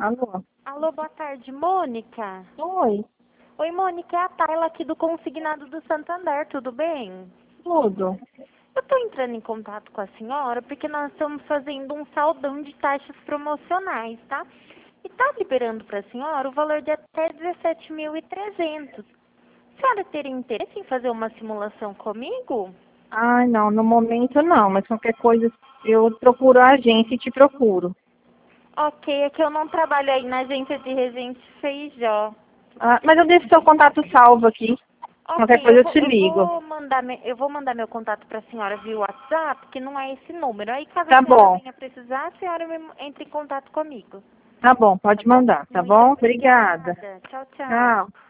Alô? Alô, boa tarde, Mônica. Oi, Oi, Mônica, é a Tayla aqui do Consignado do Santander, tudo bem? tudo. Eu tô entrando em contato com a senhora porque nós estamos fazendo um saldão de taxas promocionais, tá? E tá liberando para a senhora o valor de até 17.300. A senhora teria interesse em fazer uma simulação comigo? Ai, não, no momento não, mas qualquer coisa eu procuro a agência e te procuro. Ok, é que eu não trabalho aí na agência de Resende Feijó. Ah, mas eu deixo seu contato salvo aqui. Ok, Qualquer coisa eu te ligo. eu vou mandar meu contato para a senhora via WhatsApp, que não é esse número. Aí, caso a Tá senhora bom, venha precisar, a senhora entre em contato comigo. tá bom, Tá pode bom? mandar, tá Muito bom? Obrigada. obrigada. Tchau, tchau. Tchau.